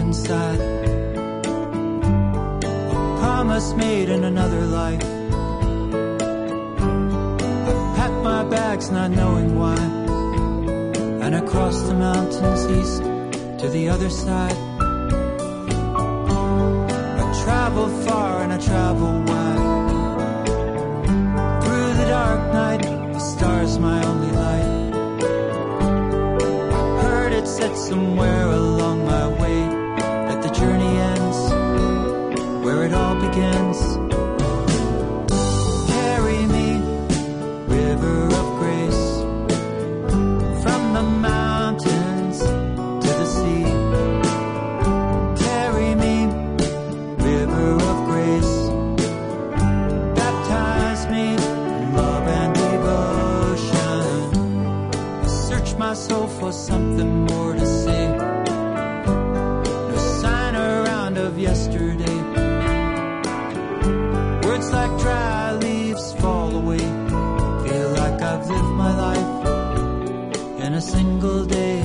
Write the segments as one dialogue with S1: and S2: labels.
S1: inside. A promise made in another life. I packed my bags not knowing why, and I crossed the mountains east to the other side. I traveled far and I traveled wide. Through the dark night, the stars my only light. Heard it said somewhere along my way that the journey ends where it all begins. Carry me, river of grace, from the mountains to the sea. Carry me, river of grace, baptize me in love and devotion. I search my soul for something more to say. No sign around of yesterday. Words like dry leaves fall away. Feel like I've lived my life in a single day.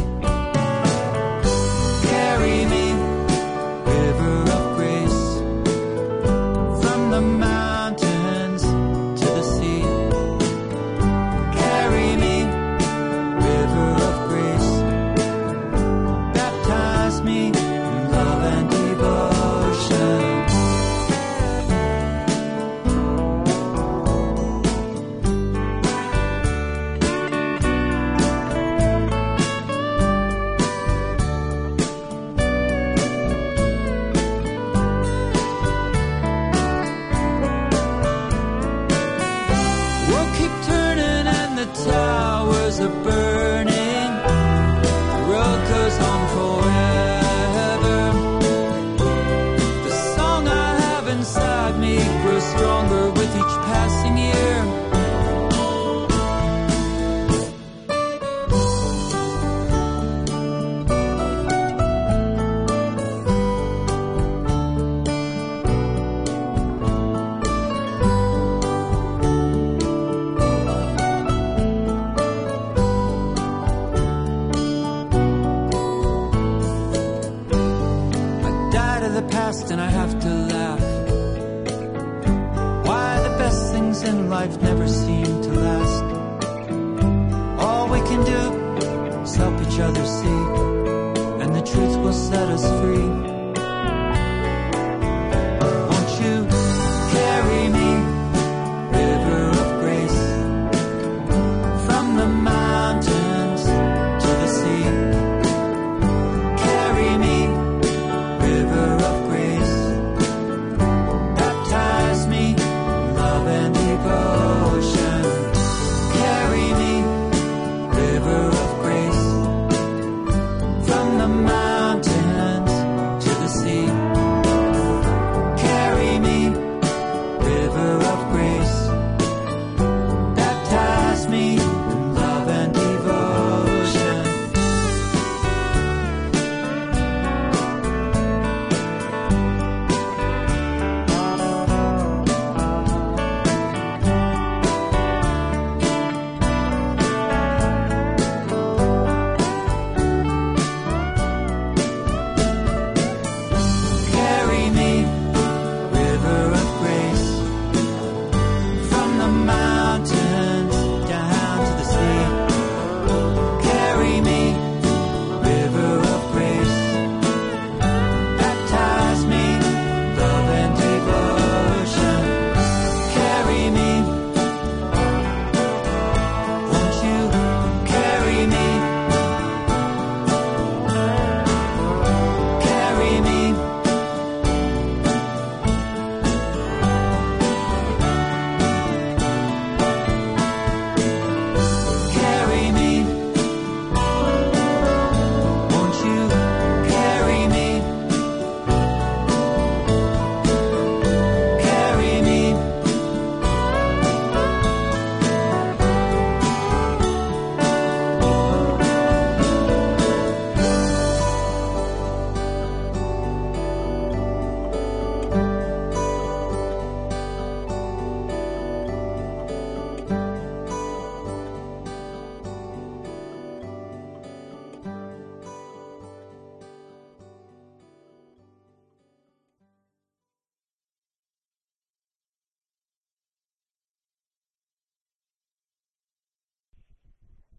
S1: Carry me, river of grace, from the mountains to the sea. Carry me, river of grace, baptize me in love and devotion. We'll keep turning and the towers are burning. The road goes on forever. The song I have inside me grows stronger with each passing year. I die to the past and I have to laugh. Why the best things in life never seem to last. All we can do is help each other see, and the truth will set us free. Won't you carry me, river of grace, from the mountains to the sea. Carry me, river of grace, baptize me in love and devotion. Carry me, river of grace,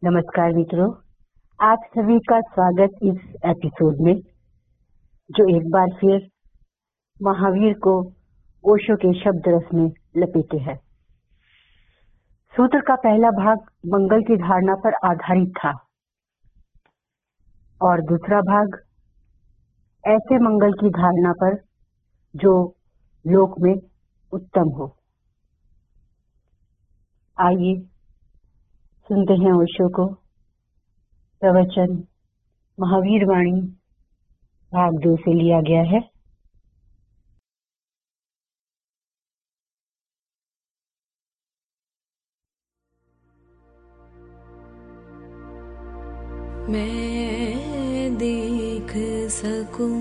S2: नमस्कार मित्रों, आप सभी का स्वागत इस episode में, जो एक बार फिर महावीर को ओशो के शब्द रस में लपेटे है। सूत्र का पहला भाग मंगल की धारणा पर आधारित था और दूसरा भाग ऐसे मंगल की धारणा पर जो लोक में उत्तम हो। आइए सुनते हैं ओशो को। प्रवचन महावीर वाणी भाग 2 से लिया गया है।
S3: मैं देख सकूं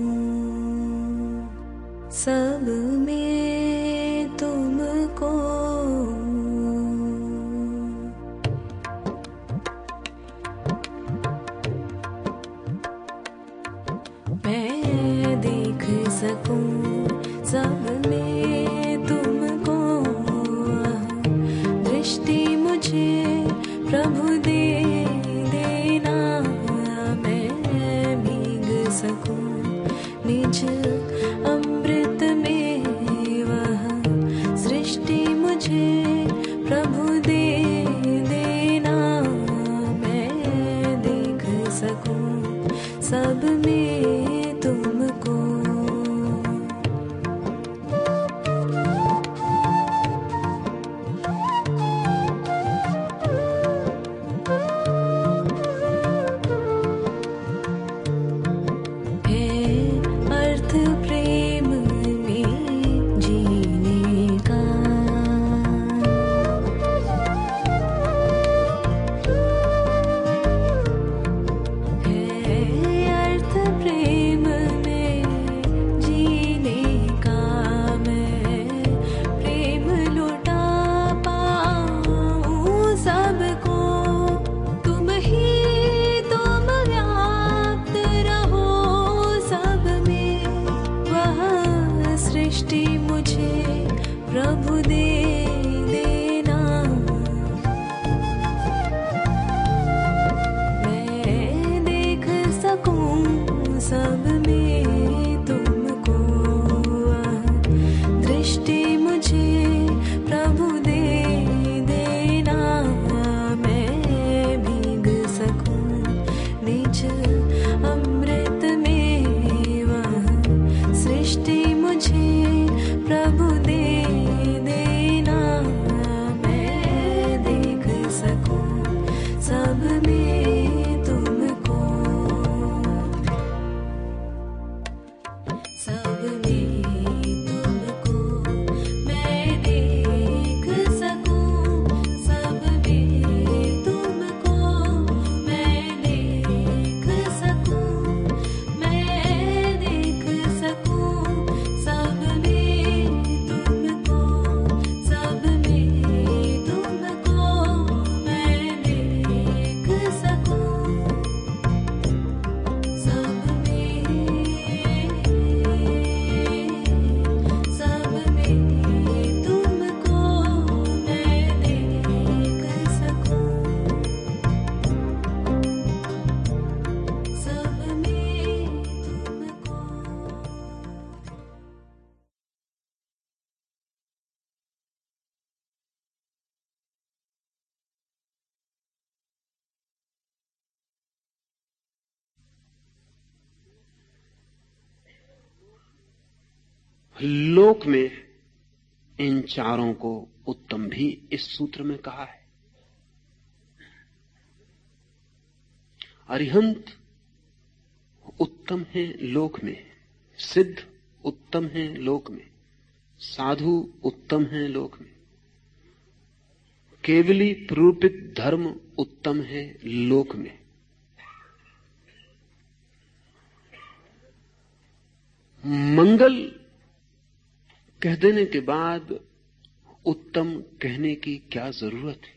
S3: सब में तुमको, मैं देख सकूं सब में तुमको, दृष्टि मुझे प्रभु दे देना, मैं भीग सकूं निज अमृत में, वह सृष्टि मुझे प्रभु दे देना, मैं देख सकूं सब में तुमको। प्रभु दे देना, मैं देख सकूं सब में तुमको, दृष्टि मुझे प्रभु दे देना, मैं भीग सकूं निज अमृत में, वह सृष्टि मुझे प्रभु दे देना, मैं देख सकूं सब में तुमको, सब में तुमको, मैं देख सकूं सब में तुमको, मैं देख सकूं, मैं देख सकूं सब में तुमको, सब में तुमको, मैं देख सकूं सब में, सब में तुमको, मैं देख सकूं सब में तुमको।
S4: लोक में इन चारों को उत्तम भी इस सूत्र में कहा है। अरिहंत उत्तम है लोक में, सिद्ध उत्तम है लोक में, साधु उत्तम है लोक में, केवली प्रूपित धर्म उत्तम है लोक में। मंगल कह देने के बाद उत्तम कहने की क्या जरूरत है?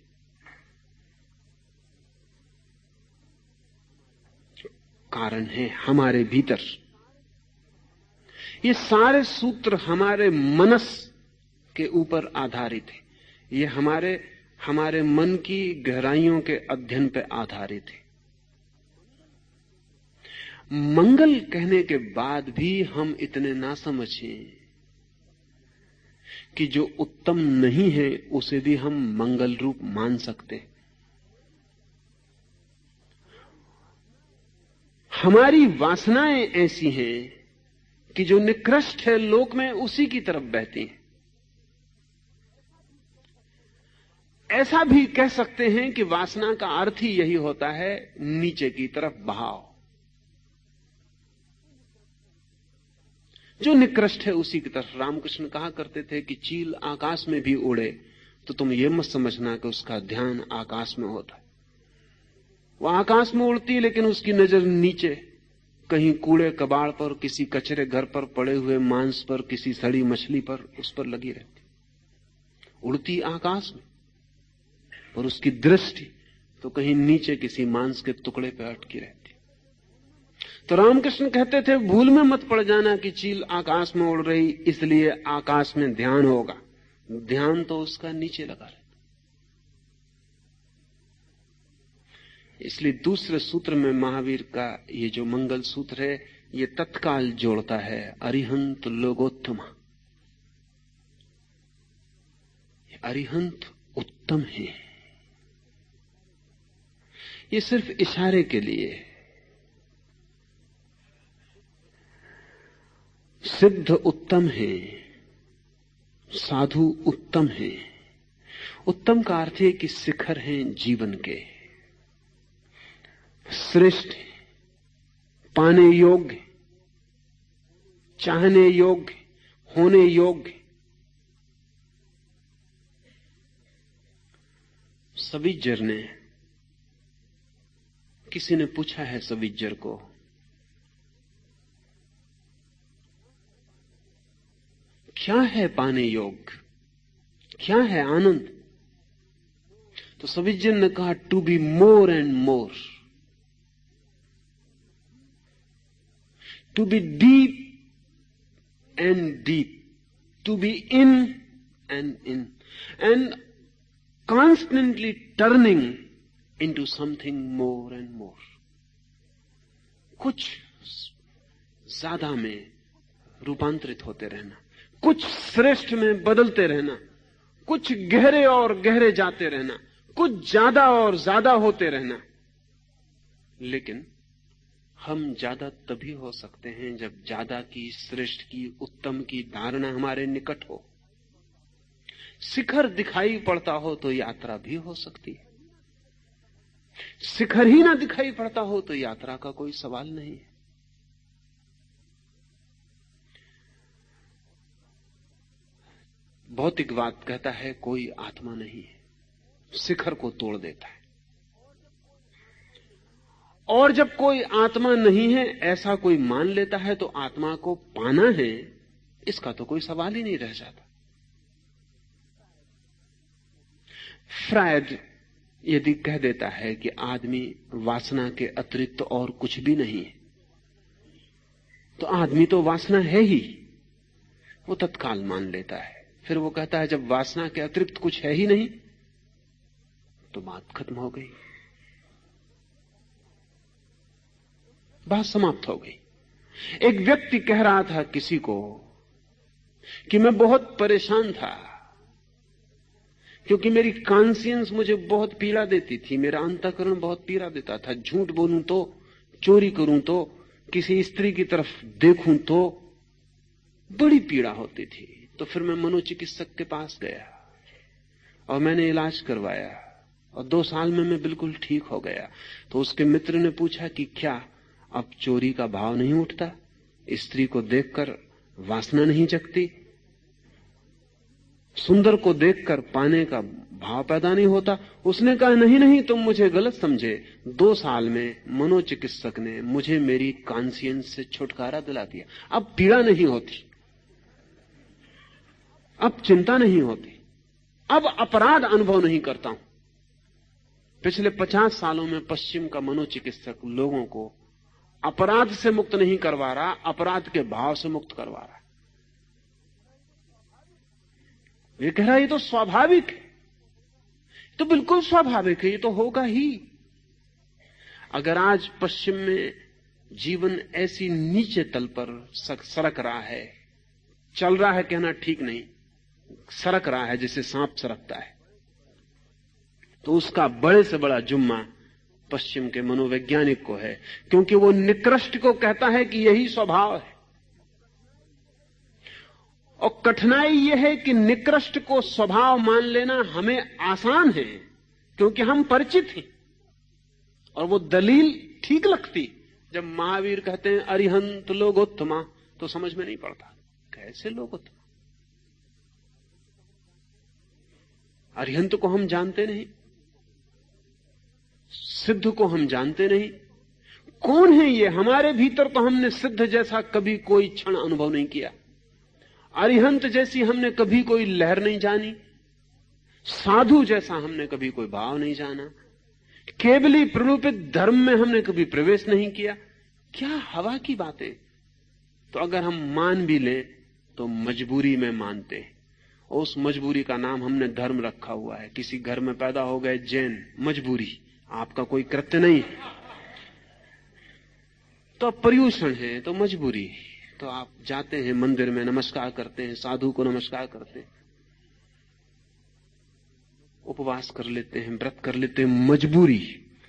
S4: कारण है हमारे भीतर। ये सारे सूत्र हमारे मनस के ऊपर आधारित है। ये हमारे हमारे मन की गहराइयों के अध्ययन पर आधारित है। मंगल कहने के बाद भी हम इतने ना समझें कि जो उत्तम नहीं है उसे भी हम मंगल रूप मान सकते हैं। हमारी वासनाएं ऐसी हैं कि जो निकृष्ट है लोक में उसी की तरफ बहती हैं। ऐसा भी कह सकते हैं कि वासना का अर्थ ही यही होता है, नीचे की तरफ बहाव। जो निकृष्ट है उसी की तरफ। रामकृष्ण कहा करते थे कि चील आकाश में भी उड़े तो तुम ये मत समझना कि उसका ध्यान आकाश में होता है। वो आकाश में उड़ती है लेकिन उसकी नजर नीचे कहीं कूड़े कबाड़ पर, किसी कचरे घर पर पड़े हुए मांस पर, किसी सड़ी मछली पर, उस पर लगी रहती। उड़ती आकाश में और उसकी दृष्टि तो कहीं नीचे किसी मांस के टुकड़े पर अटकी रहती। तो रामकृष्ण कहते थे भूल में मत पड़ जाना कि चील आकाश में उड़ रही इसलिए आकाश में ध्यान होगा। ध्यान तो उसका नीचे लगा रहता। इसलिए दूसरे सूत्र में महावीर का ये जो मंगल सूत्र है ये तत्काल जोड़ता है अरिहंत लोगोत्तमा। अरिहंत उत्तम है। ये सिर्फ इशारे के लिए है। सिद्ध उत्तम है, साधु उत्तम है। उत्तम का अर्थ है कि शिखर हैं जीवन के, श्रेष्ठ, पाने योग्य, चाहने योग्य, होने योग्य। सविज्जर ने, किसी ने पूछा है सविज्जर को, क्या है पाने योग्य, क्या है आनंद? तो सविज्जर ने कहा to be more and more, to be deep and deep, to be in and constantly turning into something more and more. कुछ ज्यादा में रूपांतरित होते रहना, कुछ श्रेष्ठ में बदलते रहना, कुछ गहरे और गहरे जाते रहना, कुछ ज्यादा और ज्यादा होते रहना। लेकिन हम ज्यादा तभी हो सकते हैं जब ज्यादा की, श्रेष्ठ की, उत्तम की धारणा हमारे निकट हो। शिखर दिखाई पड़ता हो तो यात्रा भी हो सकती है, शिखर ही ना दिखाई पड़ता हो तो यात्रा का कोई सवाल नहीं है। भौतिकवाद कहता है कोई आत्मा नहीं है, शिखर को तोड़ देता है। और जब कोई आत्मा नहीं है ऐसा कोई मान लेता है तो आत्मा को पाना है, इसका तो कोई सवाल ही नहीं रह जाता। फ्रायड यदि कह देता है कि आदमी वासना के अतिरिक्त और कुछ भी नहीं है, तो आदमी तो वासना है ही, वो तत्काल मान लेता है। फिर वो कहता है जब वासना के अतिरिक्त कुछ है ही नहीं तो बात खत्म हो गई, बात समाप्त हो गई। एक व्यक्ति कह रहा था किसी को कि मैं बहुत परेशान था क्योंकि मेरी कॉन्शियंस मुझे बहुत पीड़ा देती थी, मेरा अंतःकरण बहुत पीड़ा देता था। झूठ बोलूं तो, चोरी करूं तो, किसी स्त्री की तरफ देखूं तो बड़ी पीड़ा होती थी। तो फिर मैं मनोचिकित्सक के पास गया और मैंने इलाज करवाया और 2 साल में मैं बिल्कुल ठीक हो गया। तो उसके मित्र ने पूछा कि क्या अब चोरी का भाव नहीं उठता, स्त्री को देखकर वासना नहीं जगती, सुंदर को देखकर पाने का भाव पैदा नहीं होता? उसने कहा नहीं नहीं, तुम मुझे गलत समझे। 2 साल में मनोचिकित्सक ने मुझे मेरी कॉन्शियंस से छुटकारा दिला दिया। अब पीड़ा नहीं होती, अब चिंता नहीं होती, अब अपराध अनुभव नहीं करता हूं। पिछले 50 सालों में पश्चिम का मनोचिकित्सक लोगों को अपराध से मुक्त नहीं करवा रहा, अपराध के भाव से मुक्त करवा रहा। ये कह रहा ये तो स्वाभाविक है तो बिल्कुल स्वाभाविक है, ये तो होगा ही। अगर आज पश्चिम में जीवन ऐसी नीचे तल पर सरक रहा है, चल रहा है कहना ठीक नहीं, सरक रहा है जैसे सांप सरकता है, तो उसका बड़े से बड़ा जुम्मा पश्चिम के मनोवैज्ञानिक को है, क्योंकि वो निकृष्ट को कहता है कि यही स्वभाव है। और कठिनाई यह है कि निकृष्ट को स्वभाव मान लेना हमें आसान है, क्योंकि हम परिचित हैं और वो दलील ठीक लगती। जब महावीर कहते हैं अरिहंत लोगोत्तमा, तो समझ में नहीं पड़ता कैसे लोगोत्तमा। अरिहंत को हम जानते नहीं, सिद्ध को हम जानते नहीं। कौन है ये? हमारे भीतर तो हमने सिद्ध जैसा कभी कोई क्षण अनुभव नहीं किया, अरिहंत जैसी हमने कभी कोई लहर नहीं जानी, साधु जैसा हमने कभी कोई भाव नहीं जाना, केवली प्ररूपित धर्म में हमने कभी प्रवेश नहीं किया। क्या हवा की बातें। तो अगर हम मान भी लें तो मजबूरी में मानते हैं, और उस मजबूरी का नाम हमने धर्म रखा हुआ है। किसी घर में पैदा हो गए जैन, मजबूरी, आपका कोई कृत्य नहीं, तो पर्यूषण है तो मजबूरी। तो आप जाते हैं मंदिर में, नमस्कार करते हैं, साधु को नमस्कार करते हैं, उपवास कर लेते हैं, व्रत कर लेते हैं, मजबूरी।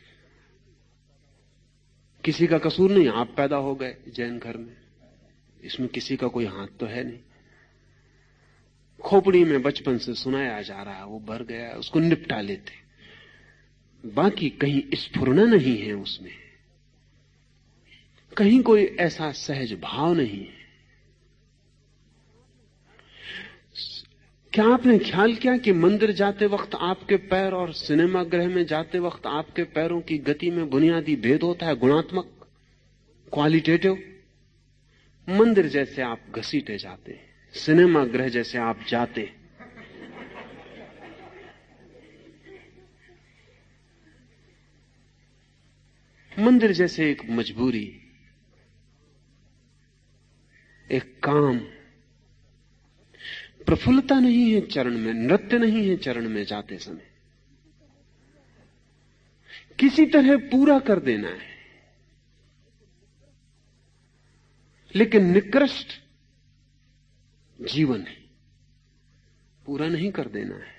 S4: किसी का कसूर नहीं, आप पैदा हो गए जैन घर में, इसमें किसी का कोई हाथ तो है नहीं। खोपड़ी में बचपन से सुनाया जा रहा है, वो भर गया, उसको निपटा लेते, बाकी कहीं स्फुरना नहीं है उसमें, कहीं कोई ऐसा सहज भाव नहीं है। क्या आपने ख्याल किया कि मंदिर जाते वक्त आपके पैर और सिनेमा गृह में जाते वक्त आपके पैरों की गति में बुनियादी भेद होता है, गुणात्मक, क्वालिटेटिव। मंदिर जैसे आप घसीटे जाते, सिनेमा गृह जैसे आप जाते, मंदिर जैसे एक मजबूरी, एक काम। प्रफुल्लता नहीं है चरण में, नृत्य नहीं है चरण में जाते समय, किसी तरह पूरा कर देना है। लेकिन निकृष्ट जीवन है, पूरा नहीं कर देना है।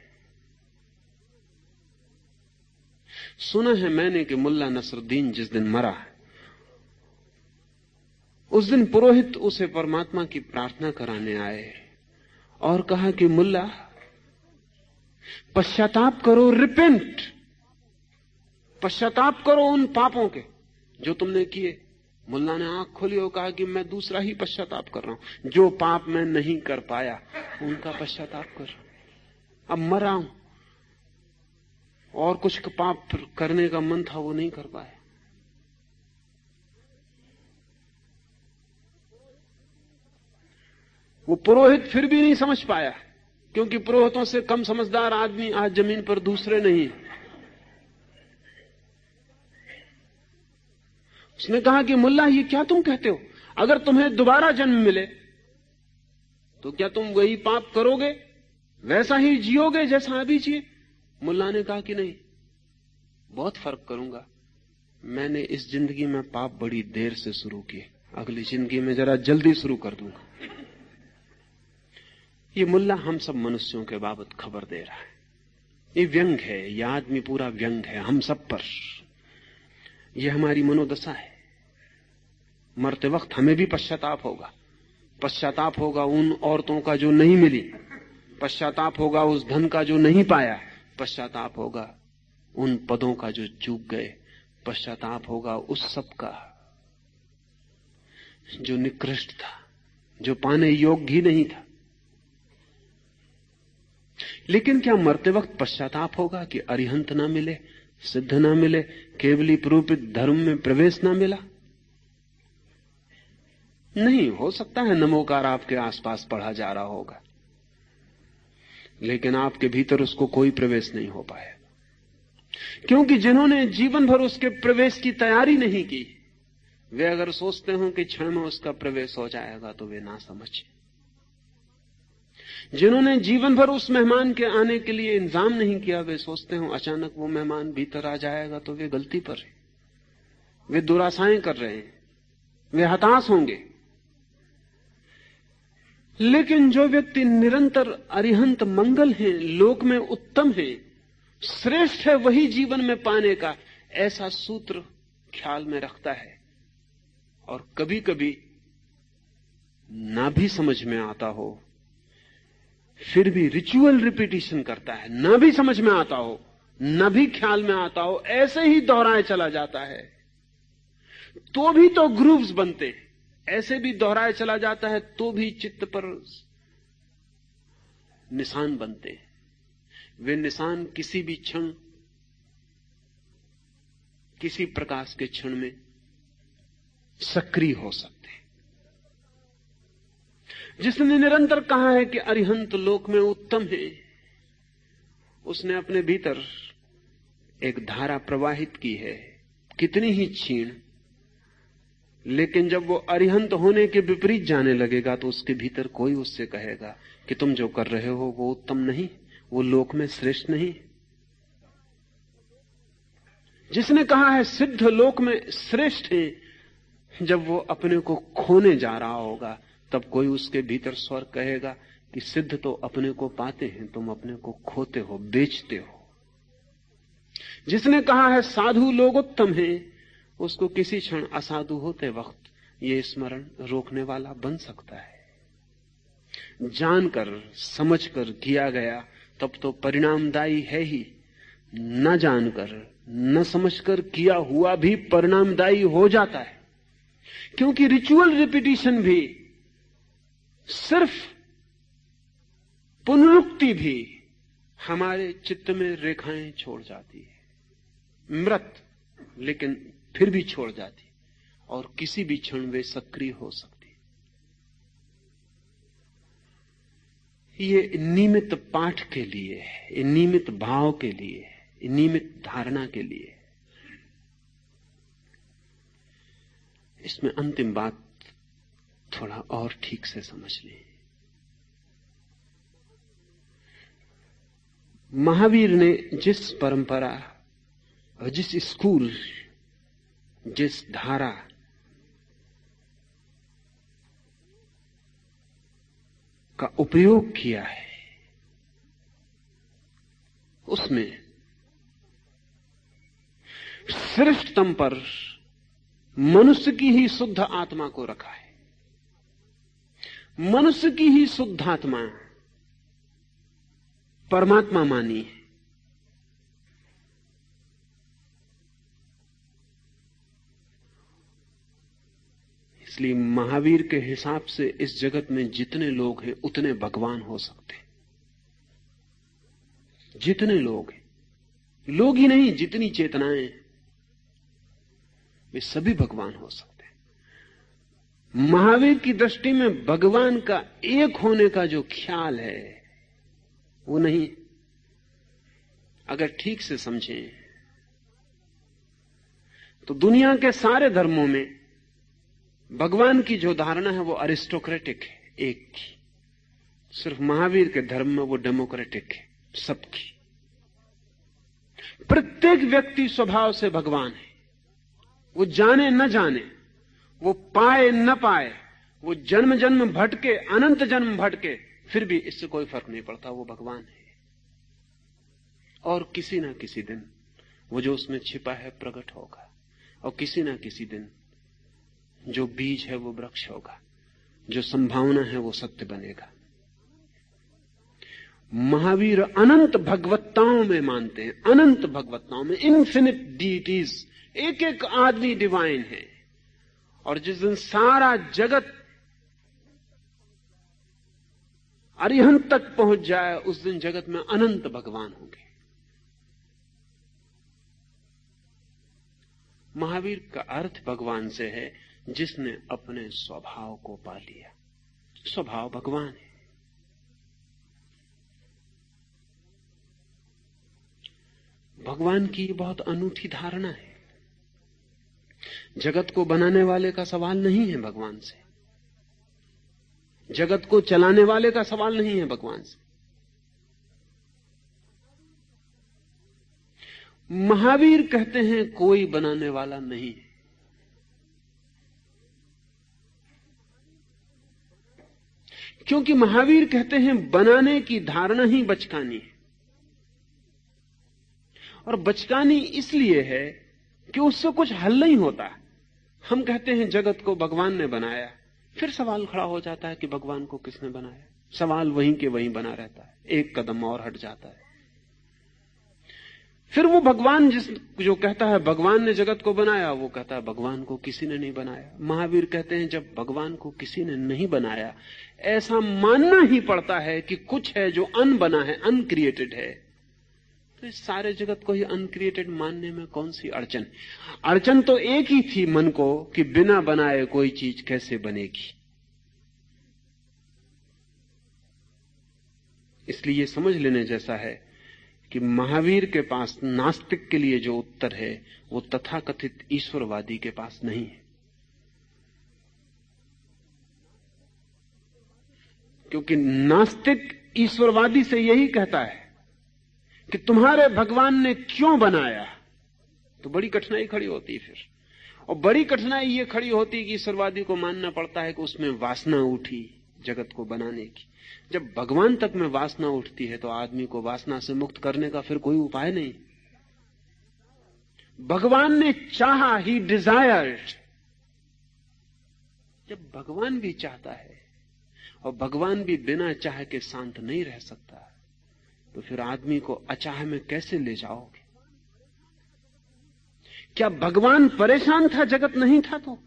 S4: सुना है मैंने कि मुल्ला नसरुद्दीन जिस दिन मरा, उस दिन पुरोहित उसे परमात्मा की प्रार्थना कराने आए और कहा कि मुल्ला पश्चाताप करो, रिपेंट, पश्चाताप करो उन पापों के जो तुमने किए। मुल्ला ने आंख खोली और कहा कि मैं दूसरा ही पश्चाताप कर रहा हूं, जो पाप मैं नहीं कर पाया उनका पश्चाताप कर रहा हूं। अब मरा हूं और कुछ पाप करने का मन था वो नहीं कर पाया। वो पुरोहित फिर भी नहीं समझ पाया, क्योंकि पुरोहितों से कम समझदार आदमी आज जमीन पर दूसरे नहीं। उसने कहा कि मुल्ला ये क्या तुम कहते हो, अगर तुम्हें दोबारा जन्म मिले तो क्या तुम वही पाप करोगे, वैसा ही जियोगे जैसा अभी जिए? मुल्ला ने कहा कि नहीं, बहुत फर्क करूंगा। मैंने इस जिंदगी में पाप बड़ी देर से शुरू किए, अगली जिंदगी में जरा जल्दी शुरू कर दूंगा। ये मुल्ला हम सब मनुष्यों के बाबत खबर दे रहा है। ये व्यंग है, ये आदमी पूरा व्यंग है हम सब पर। ये हमारी मनोदशा है। मरते वक्त हमें भी पश्चाताप होगा। पश्चाताप होगा उन औरतों का जो नहीं मिली, पश्चाताप होगा उस धन का जो नहीं पाया, पश्चाताप होगा उन पदों का जो चूक गए, पश्चाताप होगा उस सब का जो निकृष्ट था, जो पाने योग्य ही नहीं था। लेकिन क्या मरते वक्त पश्चाताप होगा कि अरिहंत ना मिले, सिद्ध ना मिले, केवली प्ररूपित धर्म में प्रवेश ना मिला? नहीं, हो सकता है नमोकार आपके आसपास पढ़ा जा रहा होगा, लेकिन आपके भीतर उसको कोई प्रवेश नहीं हो पाया, क्योंकि जिन्होंने जीवन भर उसके प्रवेश की तैयारी नहीं की, वे अगर सोचते हो कि क्षण में उसका प्रवेश हो जाएगा तो वे ना समझे। जिन्होंने जीवन भर उस मेहमान के आने के लिए इंतजाम नहीं किया, वे सोचते हो अचानक वो मेहमान भीतर आ जाएगा तो वे गलती पर है, वे दुराशाएं कर रहे हैं, वे हताश होंगे। लेकिन जो व्यक्ति निरंतर अरिहंत मंगल है, लोक में उत्तम है, श्रेष्ठ है, वही जीवन में पाने का ऐसा सूत्र ख्याल में रखता है और कभी कभी ना भी समझ में आता हो फिर भी रिचुअल रिपीटिशन करता है, ना भी समझ में आता हो, ना भी ख्याल में आता हो, ऐसे ही दोहराए चला जाता है, तो भी तो ग्रूव्स बनते हैं, ऐसे भी दोहराए चला जाता है तो भी चित्त पर निशान बनते हैं। वे निशान किसी भी क्षण, किसी प्रकाश के क्षण में सक्रिय हो सकते हैं। जिसने निरंतर कहा है कि अरिहंत लोक में उत्तम है, उसने अपने भीतर एक धारा प्रवाहित की है, कितनी ही क्षीण, लेकिन जब वो अरिहंत होने के विपरीत जाने लगेगा तो उसके भीतर कोई उससे कहेगा कि तुम जो कर रहे हो वो उत्तम नहीं, वो लोक में श्रेष्ठ नहीं। जिसने कहा है सिद्ध लोक में श्रेष्ठ है, जब वो अपने को खोने जा रहा होगा तब कोई उसके भीतर स्वर कहेगा कि सिद्ध तो अपने को पाते हैं, तुम अपने को खोते हो, बेचते हो। जिसने कहा है साधु लोग उत्तम हैं, उसको किसी क्षण असाधु होते वक्त ये स्मरण रोकने वाला बन सकता है। जानकर समझकर किया गया तब तो परिणामदायी है ही, न जानकर न समझकर किया हुआ भी परिणामदायी हो जाता है, क्योंकि रिचुअल रिपीटिशन भी, सिर्फ पुनरुक्ति भी हमारे चित्त में रेखाएं छोड़ जाती है, मृत लेकिन फिर भी छोड़ जाती, और किसी भी क्षण वे सक्रिय हो सकती। ये नियमित पाठ के लिए है, नियमित भाव के लिए है, नियमित धारणा के लिए। इसमें अंतिम बात थोड़ा और ठीक से समझ लें। महावीर ने जिस परंपरा, जिस स्कूल, जिस धारा का उपयोग किया है, उसमें श्रेष्ठतम पर मनुष्य की ही शुद्ध आत्मा को रखा है। मनुष्य की ही शुद्ध आत्मा परमात्मा मानी है। इसलिए महावीर के हिसाब से इस जगत में जितने लोग हैं उतने भगवान हो सकते हैं। जितने लोग हैं, लोग ही नहीं, जितनी चेतनाएं हैं, वे सभी भगवान हो सकते हैं। महावीर की दृष्टि में भगवान का एक होने का जो ख्याल है वो नहीं। अगर ठीक से समझें तो दुनिया के सारे धर्मों में भगवान की जो धारणा है वो अरिस्टोक्रेटिक है, एक की। सिर्फ महावीर के धर्म में वो डेमोक्रेटिक है, सबकी। प्रत्येक व्यक्ति स्वभाव से भगवान है। वो जाने न जाने, वो पाए न पाए, वो जन्म जन्म भटके, अनंत जन्म भटके, फिर भी इससे कोई फर्क नहीं पड़ता, वो भगवान है। और किसी ना किसी दिन वो जो उसमें छिपा है प्रकट होगा, और किसी ना किसी दिन जो बीज है वो वृक्ष होगा, जो संभावना है वो सत्य बनेगा। महावीर अनंत भगवत्ताओं में मानते हैं, अनंत भगवत्ताओं में, इन्फिनिट डीटीज। एक एक आदमी डिवाइन है। और जिस दिन सारा जगत अरिहंत तक पहुंच जाए, उस दिन जगत में अनंत भगवान होंगे। महावीर का अर्थ भगवान से है जिसने अपने स्वभाव को पा लिया। स्वभाव भगवान है। भगवान की बहुत अनूठी धारणा है। जगत को बनाने वाले का सवाल नहीं है भगवान से, जगत को चलाने वाले का सवाल नहीं है भगवान से। महावीर कहते हैं कोई बनाने वाला नहीं है, क्योंकि महावीर कहते हैं बनाने की धारणा ही बचकानी है। और बचकानी इसलिए है कि उससे कुछ हल नहीं होता। हम कहते हैं जगत को भगवान ने बनाया, फिर सवाल खड़ा हो जाता है कि भगवान को किसने बनाया। सवाल वहीं के वहीं बना रहता है, एक कदम और हट जाता है। फिर वो भगवान जो कहता है भगवान ने जगत को बनाया, वो कहता है भगवान को किसी ने नहीं बनाया। महावीर कहते हैं जब भगवान को किसी ने नहीं बनाया, ऐसा मानना ही पड़ता है कि कुछ है जो अनबना है, अनक्रिएटेड है, तो इस सारे जगत को ही अनक्रिएटेड मानने में कौन सी अड़चन? अड़चन तो एक ही थी मन को कि बिना बनाए कोई चीज कैसे बनेगी। इसलिए समझ लेने जैसा है कि महावीर के पास नास्तिक के लिए जो उत्तर है वो तथाकथित ईश्वरवादी के पास नहीं है। क्योंकि नास्तिक ईश्वरवादी से यही कहता है कि तुम्हारे भगवान ने क्यों बनाया, तो बड़ी कठिनाई खड़ी होती है फिर। और बड़ी कठिनाई ये खड़ी होती कि ईश्वरवादी को मानना पड़ता है कि उसमें वासना उठी जगत को बनाने की। जब भगवान तक में वासना उठती है तो आदमी को वासना से मुक्त करने का फिर कोई उपाय नहीं। भगवान ने चाहा, ही डिजायर्ड। जब भगवान भी चाहता है और भगवान भी बिना चाह के शांत नहीं रह सकता, तो फिर आदमी को अचाह में कैसे ले जाओगे? क्या भगवान परेशान था जगत नहीं था तो?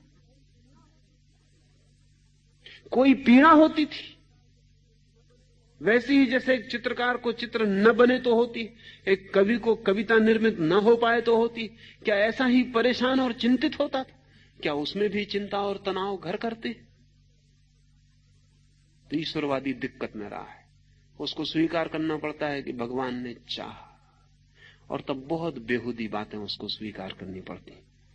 S4: कोई पीड़ा होती थी? वैसे ही जैसे एक चित्रकार को चित्र न बने तो होती, एक कवि को कविता निर्मित न हो पाए तो होती। क्या ऐसा ही परेशान और चिंतित होता था? क्या उसमें भी चिंता और तनाव घर करते? तो ईश्वरवादी दिक्कत में रहा है। उसको स्वीकार करना पड़ता है कि भगवान ने चाहा, और तब बहुत बेहूदी बातें उसको स्वीकार करनी पड़ती।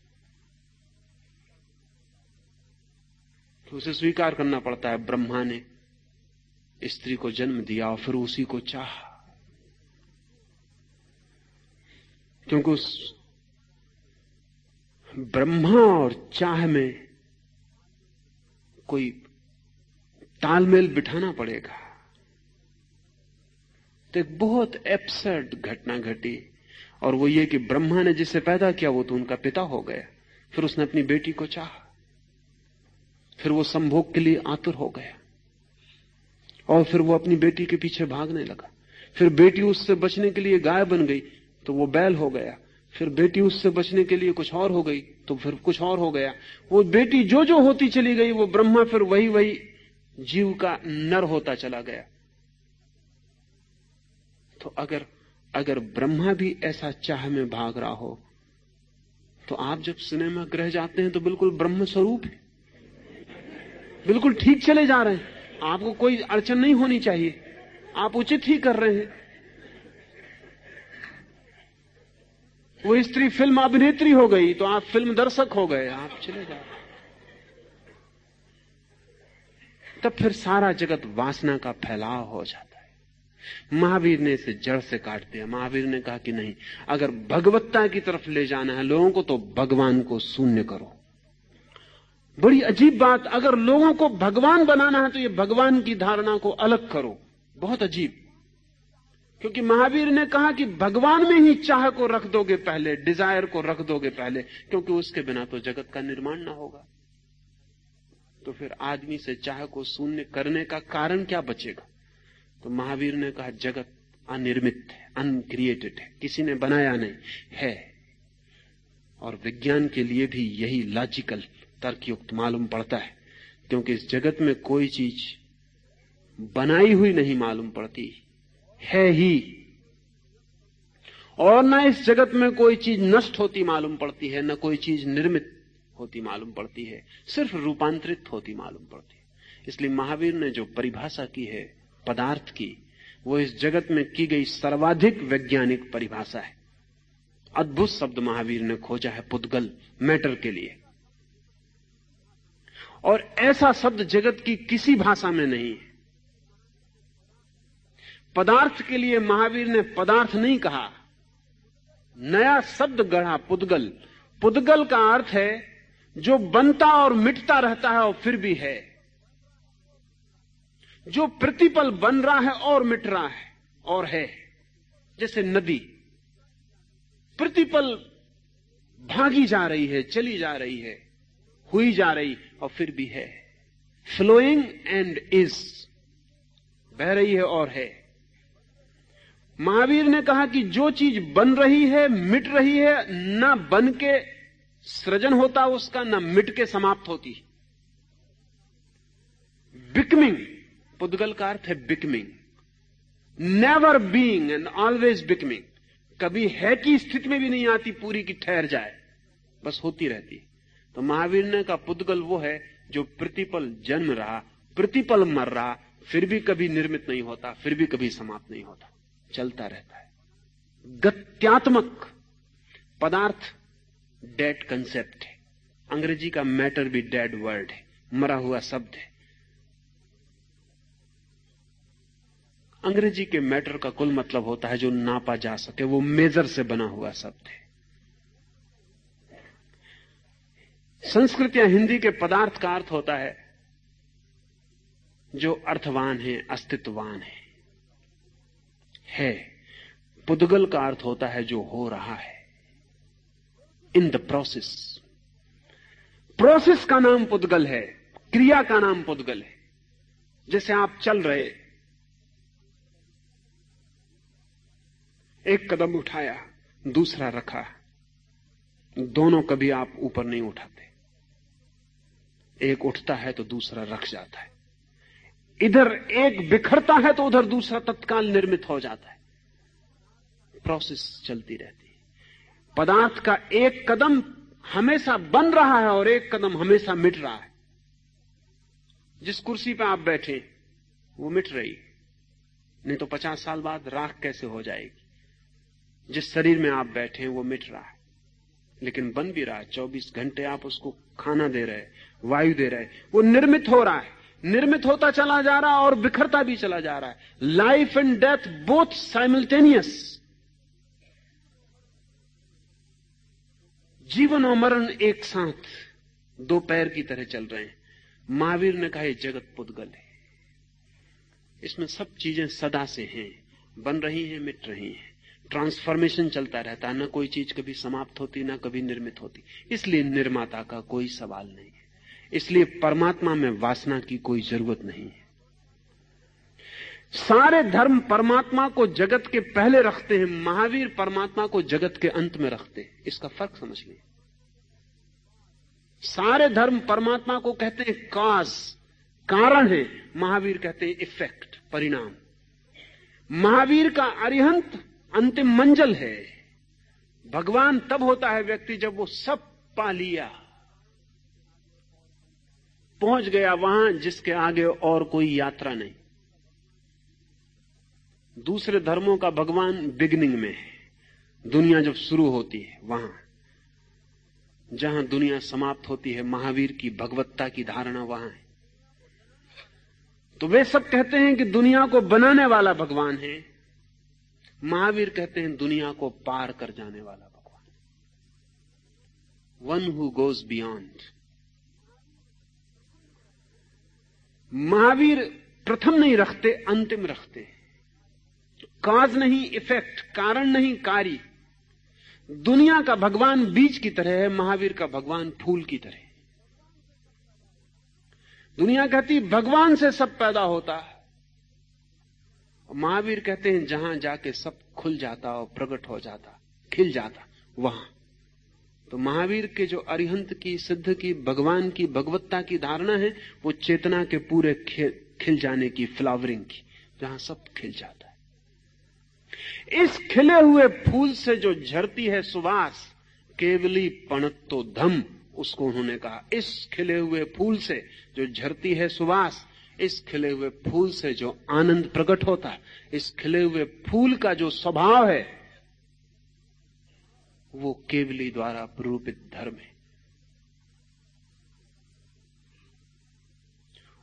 S4: तो उसे स्वीकार करना पड़ता है ब्रह्मा ने स्त्री को जन्म दिया और फिर उसी को चाहा, क्योंकि उस ब्रह्मा और चाह में कोई तालमेल बिठाना पड़ेगा। तो एक बहुत एब्सर्ड घटना घटी, और वो ये कि ब्रह्मा ने जिसे पैदा किया वो तो उनका पिता हो गया। फिर उसने अपनी बेटी को चाहा, फिर वो संभोग के लिए आतुर हो गया, और फिर वो अपनी बेटी के पीछे भागने लगा। फिर बेटी उससे बचने के लिए गाय बन गई तो वो बैल हो गया। फिर बेटी उससे बचने के लिए कुछ और हो गई तो फिर कुछ और हो गया। वो बेटी जो जो होती चली गई, वो ब्रह्मा फिर वही वही जीव का नर होता चला गया। तो अगर ब्रह्मा भी ऐसा चाह में भाग रहा हो, तो आप जब सिनेमा गृह जाते हैं तो बिल्कुल ब्रह्म स्वरूप है, बिल्कुल ठीक चले जा रहे हैं, आपको कोई अड़चन नहीं होनी चाहिए, आप उचित ही कर रहे हैं। वो स्त्री फिल्म अभिनेत्री हो गई तो आप फिल्म दर्शक हो गए, आप चले जा रहे। तब फिर सारा जगत वासना का फैलाव हो जाता है। महावीर ने इसे जड़ से काट दिया। महावीर ने कहा कि नहीं, अगर भगवत्ता की तरफ ले जाना है लोगों को तो भगवान को शून्य करो। बड़ी अजीब बात, अगर लोगों को भगवान बनाना है तो ये भगवान की धारणा को अलग करो। बहुत अजीब, क्योंकि महावीर ने कहा कि भगवान में ही चाह को रख दोगे पहले, डिजायर को रख दोगे पहले, क्योंकि उसके बिना तो जगत का निर्माण ना होगा। तो फिर आदमी से चाह को शून्य करने का कारण क्या बचेगा? तो महावीर ने कहा जगत अनिर्मित है, अनक्रिएटेड है, किसी ने बनाया नहीं है। और विज्ञान के लिए भी यही लॉजिकल तर्कयुक्त मालूम पड़ता है, क्योंकि इस जगत में कोई चीज बनाई हुई नहीं मालूम पड़ती, है ही। और न इस जगत में कोई चीज नष्ट होती मालूम पड़ती है, न कोई चीज निर्मित होती मालूम पड़ती है, सिर्फ रूपांतरित होती मालूम पड़ती है। इसलिए महावीर ने जो परिभाषा की है पदार्थ की, वो इस जगत में की गई सर्वाधिक वैज्ञानिक परिभाषा है। अद्भुत शब्द महावीर ने खोजा है पुद्गल, मैटर के लिए। और ऐसा शब्द जगत की किसी भाषा में नहीं है। पदार्थ के लिए महावीर ने पदार्थ नहीं कहा, नया शब्द गढ़ा, पुद्गल। पुद्गल का अर्थ है जो बनता और मिटता रहता है और फिर भी है, जो प्रतिपल बन रहा है और मिट रहा है और है। जैसे नदी प्रतिपल भागी जा रही है, चली जा रही है, हुई जा रही और फिर भी है। फ्लोइंग एंड इज, बह रही है और है। महावीर ने कहा कि जो चीज बन रही है, मिट रही है, ना बन के सृजन होता उसका, ना मिट के समाप्त होती। बिकमिंग, पुद्गल का अर्थ है becoming, never being and always becoming. कभी है की स्थिति में भी नहीं आती पूरी की ठहर जाए, बस होती रहती। तो महावीर ने कहा पुद्गल वो है जो प्रतिपल जन्म रहा, प्रतिपल मर रहा, फिर भी कभी निर्मित नहीं होता, फिर भी कभी समाप्त नहीं होता, चलता रहता है। गत्यात्मक। पदार्थ डेड कंसेप्ट है, अंग्रेजी का मैटर भी डेड वर्ड है, मरा हुआ शब्द है। अंग्रेजी के मैटर का कुल मतलब होता है जो नापा जा सके, वो मेजर से बना हुआ शब्द है। संस्कृत या हिंदी के पदार्थ का अर्थ होता है जो अर्थवान है, अस्तित्ववान है। पुद्गल का अर्थ होता है जो हो रहा है, इन द प्रोसेस। प्रोसेस का नाम पुद्गल है, क्रिया का नाम पुद्गल है। जैसे आप चल रहे, एक कदम उठाया, दूसरा रखा, दोनों कभी आप ऊपर नहीं उठाते। एक उठता है तो दूसरा रख जाता है। इधर एक बिखरता है तो उधर दूसरा तत्काल निर्मित हो जाता है। प्रोसेस चलती रहती है। पदार्थ का एक कदम हमेशा बन रहा है और एक कदम हमेशा मिट रहा है। जिस कुर्सी पे आप बैठे वो मिट रही, नहीं तो 50 साल बाद राख कैसे हो जाएगी। जिस शरीर में आप बैठे हैं वो मिट रहा है, लेकिन बन भी रहा है। 24 घंटे आप उसको खाना दे रहे, वायु दे रहे, वो निर्मित हो रहा है, निर्मित होता चला जा रहा है और बिखरता भी चला जा रहा है। Life and death both simultaneous. जीवन और मरण एक साथ दो पैर की तरह चल रहे हैं। महावीर ने कहा यह जगत पुद्गल है, इसमें सब चीजें सदा से हैं, बन रही हैं, मिट रही हैं, ट्रांसफॉर्मेशन चलता रहता है। न कोई चीज कभी समाप्त होती, न कभी निर्मित होती। इसलिए निर्माता का कोई सवाल नहीं है। इसलिए परमात्मा में वासना की कोई जरूरत नहीं है। सारे धर्म परमात्मा को जगत के पहले रखते हैं, महावीर परमात्मा को जगत के अंत में रखते हैं। इसका फर्क समझ लें। सारे धर्म परमात्मा को कहते हैं काज, कारण है, महावीर कहते हैं इफेक्ट, परिणाम। महावीर का अरिहंत अंतिम मंजिल है। भगवान तब होता है व्यक्ति जब वो सब पा लिया, पहुंच गया वहां जिसके आगे और कोई यात्रा नहीं। दूसरे धर्मों का भगवान बिगिनिंग में है, दुनिया जब शुरू होती है वहां। जहां दुनिया समाप्त होती है, महावीर की भगवत्ता की धारणा वहां है। तो वे सब कहते हैं कि दुनिया को बनाने वाला भगवान है, महावीर कहते हैं दुनिया को पार कर जाने वाला भगवान, one who goes beyond. Mahavir प्रथम नहीं रखते, अंतिम रखते। काज नहीं इफेक्ट, कारण नहीं कार्य। दुनिया का भगवान बीज की तरह है, महावीर का भगवान फूल की तरह। दुनिया कहती भगवान से सब पैदा होता है, महावीर कहते हैं जहां जाके सब खुल जाता और प्रकट हो जाता, खिल जाता वहां। तो महावीर के जो अरिहंत की, सिद्ध की, भगवान की, भगवत्ता की धारणा है, वो चेतना के पूरे खिल जाने की, फ्लावरिंग की, जहां सब खिल जाता है। इस खिले हुए फूल से जो झरती है सुवास, केवली पणत्तो धम, उसको उन्होंने कहा। इस खिले हुए फूल से जो झरती है सुवास, इस खिले हुए फूल से जो आनंद प्रकट होता है, इस खिले हुए फूल का जो स्वभाव है, वो केवली द्वारा प्ररूपित धर्म है।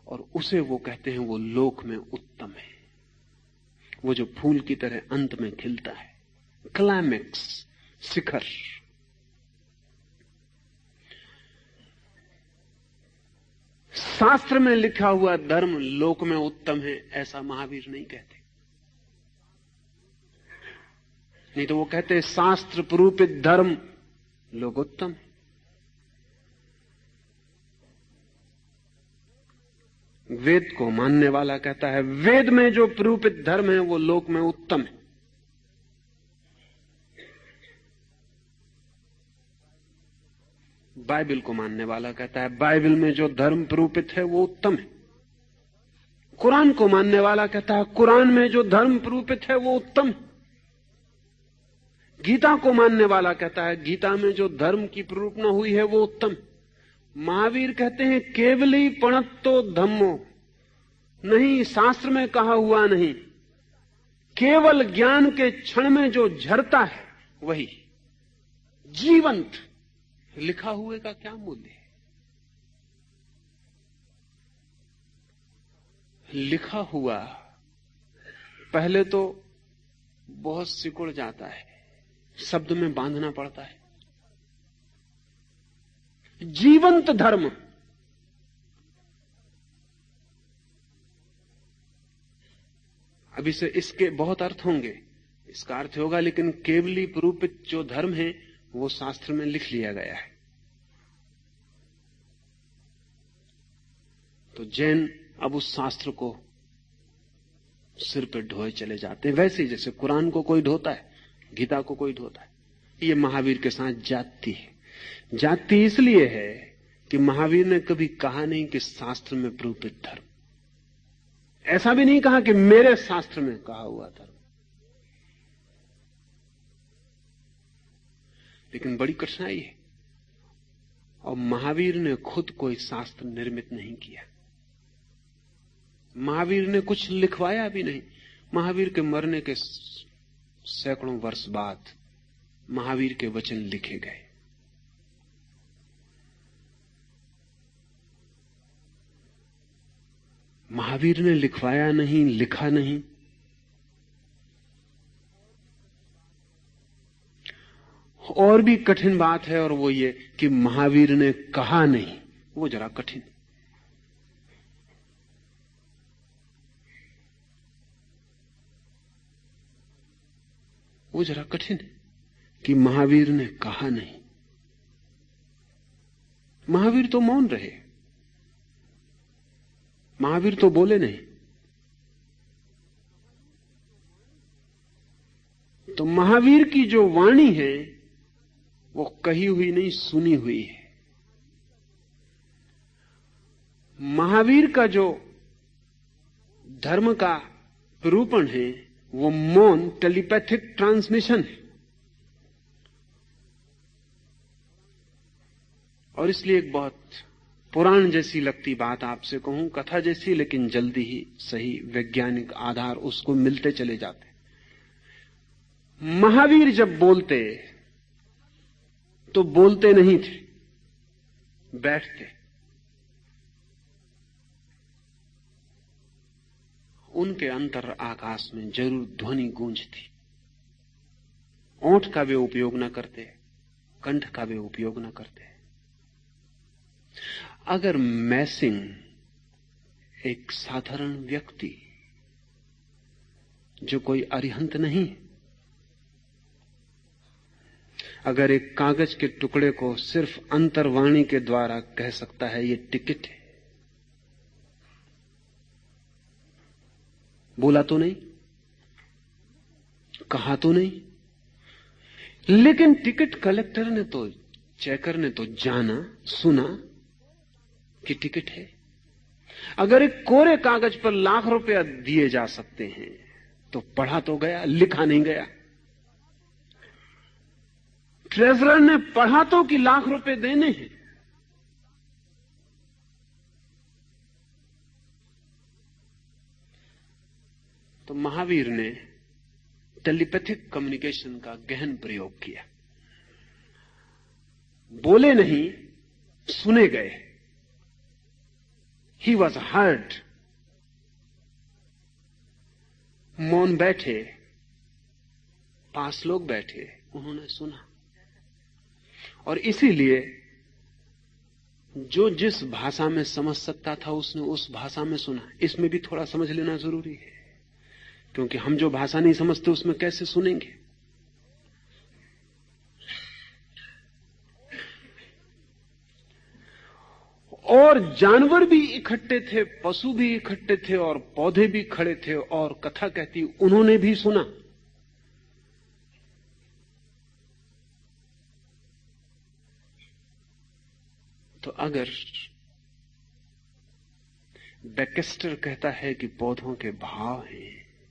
S4: और उसे वो कहते हैं वो लोक में उत्तम है, वो जो फूल की तरह अंत में खिलता है, क्लाइमेक्स, शिखर। शास्त्र में लिखा हुआ धर्म लोक में उत्तम है, ऐसा महावीर नहीं कहते। नहीं तो वो कहते शास्त्र प्रूपित धर्म लोकोत्तम है। वेद को मानने वाला कहता है वेद में जो प्रूपित धर्म है वो लोक में उत्तम है। बाइबल को मानने वाला कहता है बाइबल में जो धर्म प्रूपित है वो उत्तम है। कुरान को मानने वाला कहता है कुरान में जो धर्म प्रूपित है वो उत्तम है। गीता को मानने वाला कहता है गीता में जो धर्म की प्रूपना हुई है वो उत्तम। महावीर कहते हैं केवली पणत्तो धम्मो, नहीं शास्त्र में कहा हुआ नहीं, केवल ज्ञान के क्षण में जो झरता है वही जीवंत। लिखा हुए का क्या मूल्य है? लिखा हुआ पहले तो बहुत सिकुड़ जाता है, शब्द में बांधना पड़ता है। जीवंत धर्म अभी से इसके बहुत अर्थ होंगे, इसका अर्थ होगा लेकिन केवली प्रूपित जो धर्म है वो शास्त्र में लिख लिया गया है। तो जैन अब उस शास्त्र को सिर पे ढोए चले जाते हैं, वैसे ही जैसे कुरान को कोई ढोता है, गीता को कोई ढोता है। ये महावीर के साथ जाति है। जाति इसलिए है कि महावीर ने कभी कहा नहीं कि शास्त्र में प्रूपित धर्म, ऐसा भी नहीं कहा कि मेरे शास्त्र में कहा हुआ धर्म। लेकिन बड़ी कठिनाई है, और महावीर ने खुद कोई शास्त्र निर्मित नहीं किया। महावीर ने कुछ लिखवाया भी नहीं। महावीर के मरने के सैकड़ों वर्ष बाद महावीर के वचन लिखे गए। महावीर ने लिखवाया नहीं, लिखा नहीं। और भी कठिन बात है, और वो ये कि महावीर ने कहा नहीं, वो जरा कठिन। वो जरा कठिन है कि महावीर ने कहा नहीं। महावीर तो मौन रहे, महावीर तो बोले नहीं। तो महावीर की जो वाणी है वो कही हुई नहीं, सुनी हुई है। महावीर का जो धर्म का प्रूपण है वो मौन टेलीपैथिक ट्रांसमिशन है। और इसलिए एक बहुत पुराण जैसी लगती बात आपसे कहूं, कथा जैसी, लेकिन जल्दी ही सही वैज्ञानिक आधार उसको मिलते चले जाते। महावीर जब बोलते तो बोलते नहीं थे, बैठते। उनके अंतर आकाश में जरूर ध्वनि गूंजती। ओंठ का वे उपयोग न करते, कंठ का वे उपयोग न करते। अगर मैसिंग एक साधारण व्यक्ति जो कोई अरिहंत नहीं, अगर एक कागज के टुकड़े को सिर्फ अंतर्वाणी के द्वारा कह सकता है ये टिकट है, बोला तो नहीं, कहा तो नहीं, लेकिन टिकट कलेक्टर ने तो, चेकर ने तो जाना, सुना कि टिकट है। अगर एक कोरे कागज पर लाख रुपया दिए जा सकते हैं तो पढ़ा तो गया, लिखा नहीं गया। ट्रेजरर ने पढ़ा तो कि लाख रुपए देने हैं। तो महावीर ने टेलीपैथिक कम्युनिकेशन का गहन प्रयोग किया। बोले नहीं, सुने गए। He was heard. मौन बैठे, पास लोग बैठे, उन्होंने सुना। और इसीलिए जो जिस भाषा में समझ सकता था उसने उस भाषा में सुना। इसमें भी थोड़ा समझ लेना जरूरी है, क्योंकि हम जो भाषा नहीं समझते उसमें कैसे सुनेंगे। और जानवर भी इकट्ठे थे, पशु भी इकट्ठे थे, और पौधे भी खड़े थे, और कथा कहती उन्होंने भी सुना। तो अगर बैकेस्टर कहता है कि पौधों के भाव हैं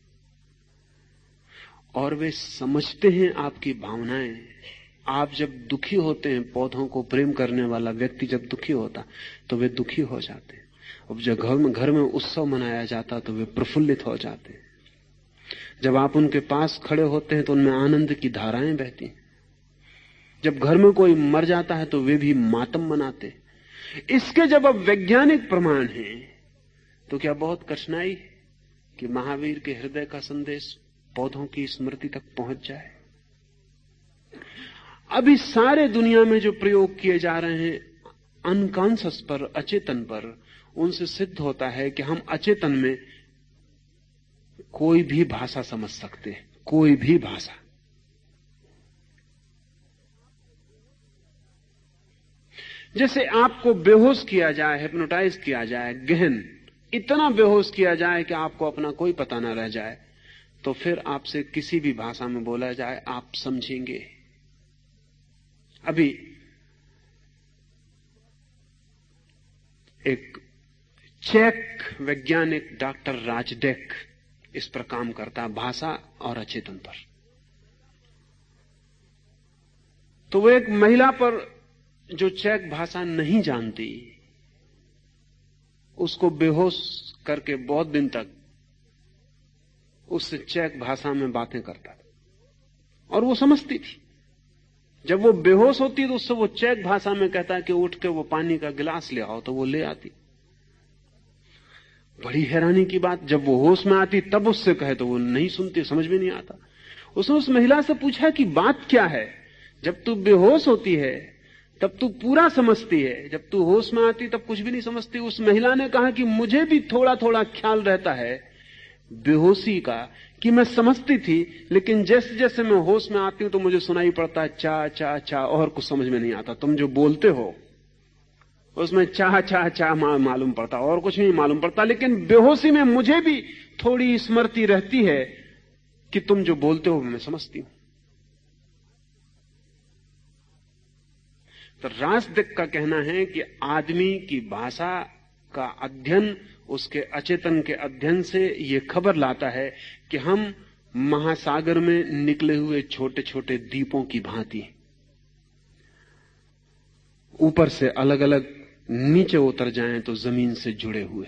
S4: और वे समझते हैं आपकी भावनाएं, आप जब दुखी होते हैं, पौधों को प्रेम करने वाला व्यक्ति जब दुखी होता तो वे दुखी हो जाते हैं। अब जब घर में उत्सव मनाया जाता तो वे प्रफुल्लित हो जाते हैं। जब आप उनके पास खड़े होते हैं तो उनमें आनंद की धाराएं बहती हैं। जब घर में कोई मर जाता है तो वे भी मातम मनाते। इसके जब अब वैज्ञानिक प्रमाण हैं तो क्या बहुत कठिनाई है कि महावीर के हृदय का संदेश पौधों की स्मृति तक पहुंच जाए? अभी सारे दुनिया में जो प्रयोग किए जा रहे हैं अनकॉन्शियस पर, अचेतन पर, उनसे सिद्ध होता है कि हम अचेतन में कोई भी भाषा समझ सकते हैं, कोई भी भाषा। जैसे आपको बेहोश किया जाए, हिप्नोटाइज किया जाए, गहन इतना बेहोश किया जाए कि आपको अपना कोई पता न रह जाए, तो फिर आपसे किसी भी भाषा में बोला जाए आप समझेंगे। अभी एक चेक वैज्ञानिक डॉक्टर राजडेक इस पर काम करता है, भाषा और अचेतन पर। तो वो एक महिला पर जो चेक भाषा नहीं जानती, उसको बेहोश करके बहुत दिन तक उससे चेक भाषा में बातें करता था और वो समझती थी। जब वो बेहोश होती तो उससे वो चेक भाषा में कहता है कि उठ के वो पानी का गिलास ले आओ, तो वो ले आती। बड़ी हैरानी की बात, जब वो होश में आती तब उससे कहे तो वो नहीं सुनती, समझ में नहीं आता। उसने उस महिला से पूछा कि बात क्या है? जब तू बेहोश होती है तब तू पूरा समझती है, जब तू होश में आती तब कुछ भी नहीं समझती। उस महिला ने कहा कि मुझे भी थोड़ा थोड़ा ख्याल रहता है बेहोशी का, कि मैं समझती थी, लेकिन जैसे जैसे मैं होश में आती हूं तो मुझे सुनाई पड़ता है चा चा चा, और कुछ समझ में नहीं आता। तुम जो बोलते हो उसमें चा चा चा मालूम पड़ता, और कुछ नहीं मालूम पड़ता, लेकिन बेहोशी में मुझे भी थोड़ी स्मृति रहती है कि तुम जो बोलते हो मैं समझती हूं। तो राजदेव का कहना है कि आदमी की भाषा का अध्ययन उसके अचेतन के अध्ययन से ये खबर लाता है कि हम महासागर में निकले हुए छोटे छोटे द्वीपों की भांति, ऊपर से अलग अलग, नीचे उतर जाएं तो जमीन से जुड़े हुए।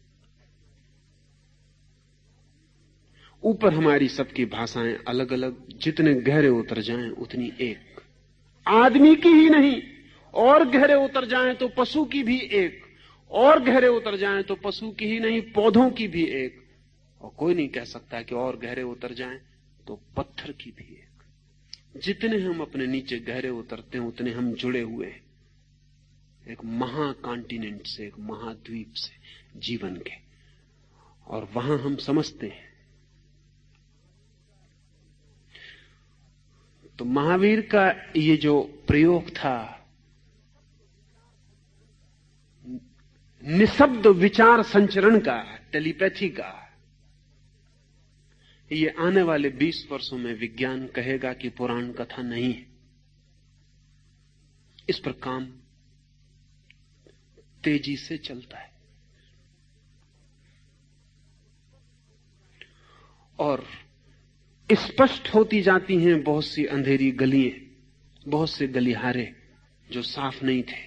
S4: ऊपर हमारी सबकी भाषाएं अलग अलग, जितने गहरे उतर जाएं उतनी एक। आदमी की ही नहीं, और गहरे उतर जाएं तो पशु की भी एक, और गहरे उतर जाएं तो पशु की ही नहीं पौधों की भी एक, और कोई नहीं कह सकता कि और गहरे उतर जाएं तो पत्थर की भी एक। जितने हम अपने नीचे गहरे उतरते हैं उतने हम जुड़े हुए हैं एक महाकॉन्टिनेंट से, एक महाद्वीप से, जीवन के, और वहां हम समझते हैं। तो महावीर का ये जो प्रयोग था निशब्द विचार संचरण का, टेलीपैथी का, ये आने वाले 20 वर्षों में विज्ञान कहेगा कि पुराण कथा नहीं है। इस पर काम तेजी से चलता है और स्पष्ट होती जाती हैं बहुत सी अंधेरी गलियां, बहुत से गलिहारे जो साफ नहीं थे।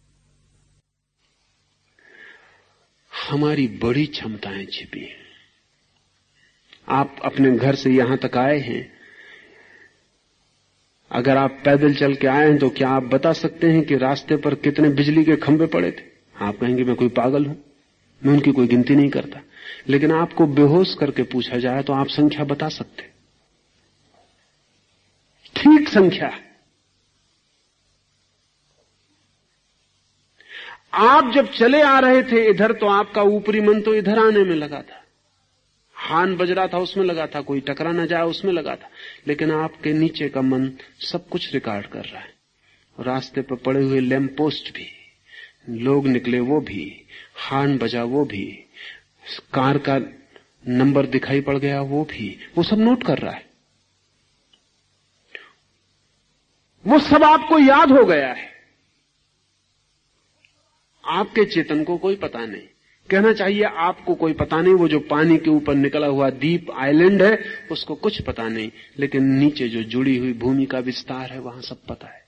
S4: हमारी बड़ी क्षमताएं छिपी हैं। आप अपने घर से यहां तक आए हैं, अगर आप पैदल चल के आए हैं तो क्या आप बता सकते हैं कि रास्ते पर कितने बिजली के खंभे पड़े थे? आप कहेंगे मैं कोई पागल हूं। मैं उनकी कोई गिनती नहीं करता, लेकिन आपको बेहोश करके पूछा जाए तो आप संख्या बता सकते, ठीक संख्या। आप जब चले आ रहे थे इधर तो आपका ऊपरी मन तो इधर आने में लगा था, हान बज रहा था उसमें लगा था, कोई टकरा ना जाए उसमें लगा था, लेकिन आपके नीचे का मन सब कुछ रिकॉर्ड कर रहा है। रास्ते पर पड़े हुए लैंप पोस्ट भी, लोग निकले वो भी, हार्न बजा वो भी, कार का नंबर दिखाई पड़ गया वो भी, वो सब नोट कर रहा है। वो सब आपको याद हो गया है। आपके चेतन को कोई पता नहीं, कहना चाहिए आपको कोई पता नहीं। वो जो पानी के ऊपर निकला हुआ द्वीप आइलैंड है उसको कुछ पता नहीं, लेकिन नीचे जो जुड़ी हुई भूमि का विस्तार है वहां सब पता है।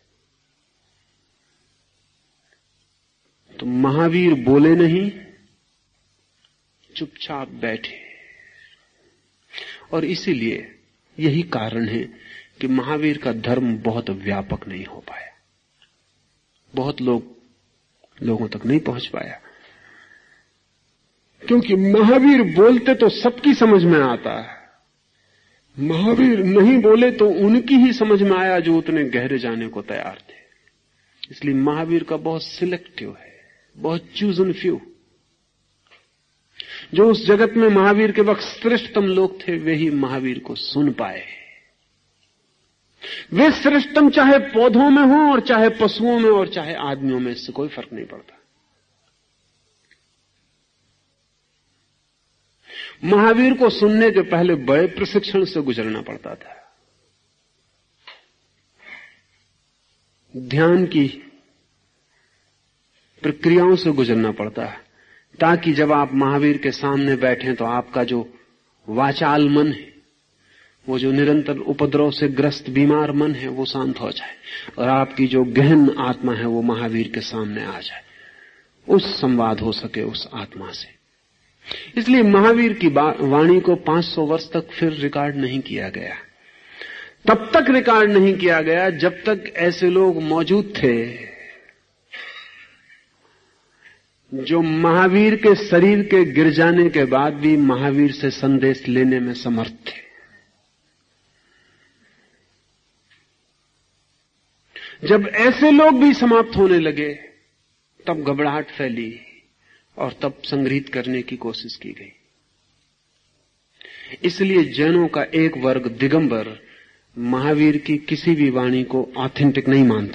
S4: तो महावीर बोले नहीं, चुपचाप बैठे। और इसीलिए यही कारण है कि महावीर का धर्म बहुत व्यापक नहीं हो पाया, बहुत लोगों तक नहीं पहुंच पाया, क्योंकि महावीर बोलते तो सबकी समझ में आता है, महावीर नहीं बोले तो उनकी ही समझ में आया जो उतने गहरे जाने को तैयार थे। इसलिए महावीर का बहुत सिलेक्टिव है, बहुत चूज एंड फ्यू। जो उस जगत में महावीर के वक्त श्रेष्ठतम लोग थे वे ही महावीर को सुन पाए। वे श्रेष्ठतम चाहे पौधों में हो और चाहे पशुओं में और चाहे आदमियों में, इससे कोई फर्क नहीं पड़ता। महावीर को सुनने के पहले बड़े प्रशिक्षण से गुजरना पड़ता था, ध्यान की प्रक्रियाओं से गुजरना पड़ता है, ताकि जब आप महावीर के सामने बैठें तो आपका जो वाचाल मन है, वो जो निरंतर उपद्रव से ग्रस्त बीमार मन है, वो शांत हो जाए और आपकी जो गहन आत्मा है वो महावीर के सामने आ जाए, उस संवाद हो सके उस आत्मा से। इसलिए महावीर की वाणी को 500 वर्ष तक फिर रिकॉर्ड नहीं किया गया। तब तक रिकॉर्ड नहीं किया गया जब तक ऐसे लोग मौजूद थे जो महावीर के शरीर के गिर जाने के बाद भी महावीर से संदेश लेने में समर्थ थे। जब ऐसे लोग भी समाप्त होने लगे तब घबराहट फैली और तब संग्रहित करने की कोशिश की गई। इसलिए जैनों का एक वर्ग दिगंबर महावीर की किसी भी वाणी को ऑथेंटिक नहीं मानता।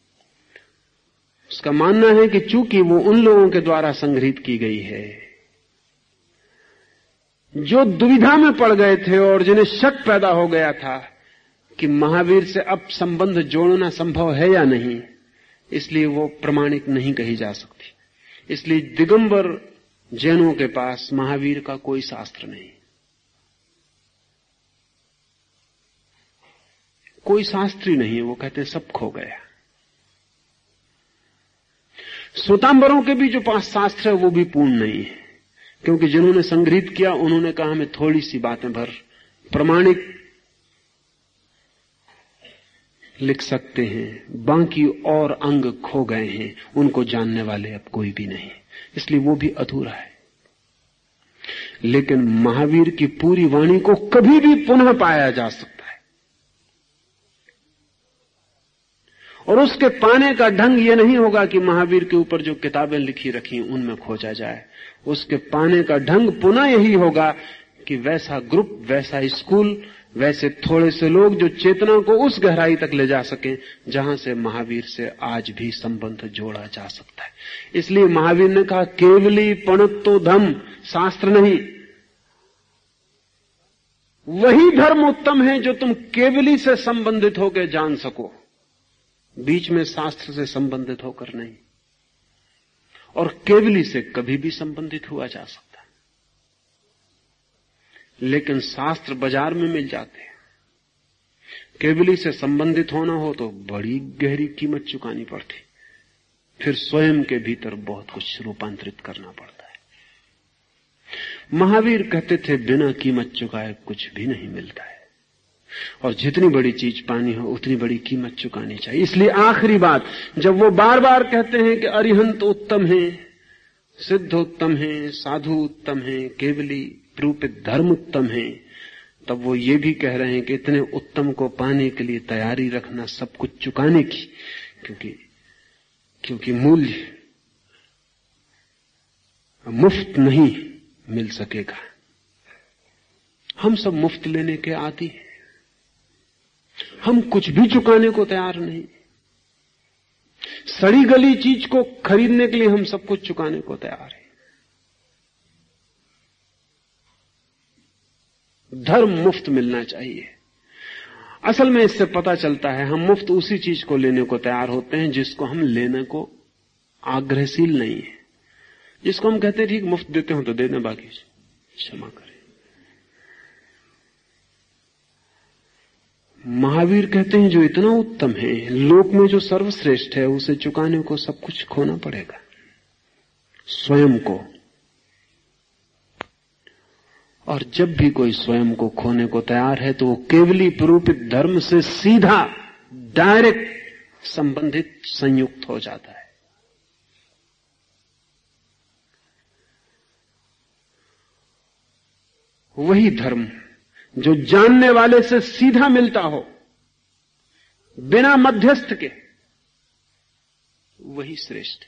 S4: उसका मानना है कि चूंकि वो उन लोगों के द्वारा संग्रहित की गई है जो दुविधा में पड़ गए थे और जिन्हें शक पैदा हो गया था कि महावीर से अब संबंध जोड़ना संभव है या नहीं, इसलिए वो प्रमाणिक नहीं कही जा सकती। इसलिए दिगंबर जैनों के पास महावीर का कोई शास्त्र नहीं, कोई शास्त्री नहीं है। वो कहते सब खो गया। श्वेतांबरों के भी जो पास शास्त्र है वो भी पूर्ण नहीं है, क्योंकि जिन्होंने संग्रहित किया उन्होंने कहा हमें थोड़ी सी बातें भर प्रमाणिक लिख सकते हैं, बाकी और अंग खो गए हैं, उनको जानने वाले अब कोई भी नहीं, इसलिए वो भी अधूरा है। लेकिन महावीर की पूरी वाणी को कभी भी पुनः पाया जा सकता है, और उसके पाने का ढंग ये नहीं होगा कि महावीर के ऊपर जो किताबें लिखी रखी उनमें खोजा जाए। उसके पाने का ढंग पुनः यही होगा कि वैसा ग्रुप, वैसा स्कूल, वैसे थोड़े से लोग जो चेतना को उस गहराई तक ले जा सकें जहां से महावीर से आज भी संबंध जोड़ा जा सकता है। इसलिए महावीर ने कहा केवली पणत्तो धम, शास्त्र नहीं, वही धर्म उत्तम है जो तुम केवली से संबंधित होकर जान सको, बीच में शास्त्र से संबंधित होकर नहीं। और केवली से कभी भी संबंधित हुआ जा सकता, लेकिन शास्त्र बाजार में मिल जाते हैं। केवली से संबंधित होना हो तो बड़ी गहरी कीमत चुकानी पड़ती, फिर स्वयं के भीतर बहुत कुछ रूपांतरित करना पड़ता है। महावीर कहते थे बिना कीमत चुकाए कुछ भी नहीं मिलता है, और जितनी बड़ी चीज पानी हो उतनी बड़ी कीमत चुकानी चाहिए। इसलिए आखिरी बात, जब वो बार बार कहते हैं कि अरिहंत उत्तम है, सिद्ध उत्तम है, साधु उत्तम है, केवली रूपित धर्म उत्तम है, तब वो ये भी कह रहे हैं कि इतने उत्तम को पाने के लिए तैयारी रखना सब कुछ चुकाने की, क्योंकि मूल्य मुफ्त नहीं मिल सकेगा। हम सब मुफ्त लेने के आदी हैं, हम कुछ भी चुकाने को तैयार नहीं। सड़ी गली चीज को खरीदने के लिए हम सब कुछ चुकाने को तैयार हैं। धर्म मुफ्त मिलना चाहिए। असल में इससे पता चलता है हम मुफ्त उसी चीज को लेने को तैयार होते हैं जिसको हम लेने को आग्रहशील नहीं है, जिसको हम कहते हैं ठीक मुफ्त देते हो तो देना, बाकी क्षमा करें। महावीर कहते हैं जो इतना उत्तम है, लोक में जो सर्वश्रेष्ठ है, उसे चुकाने को सब कुछ खोना पड़ेगा, स्वयं को। और जब भी कोई स्वयं को खोने को तैयार है तो वो केवली प्ररूपित धर्म से सीधा डायरेक्ट संबंधित संयुक्त हो जाता है। वही धर्म जो जानने वाले से सीधा मिलता हो, बिना मध्यस्थ के, वही श्रेष्ठ है।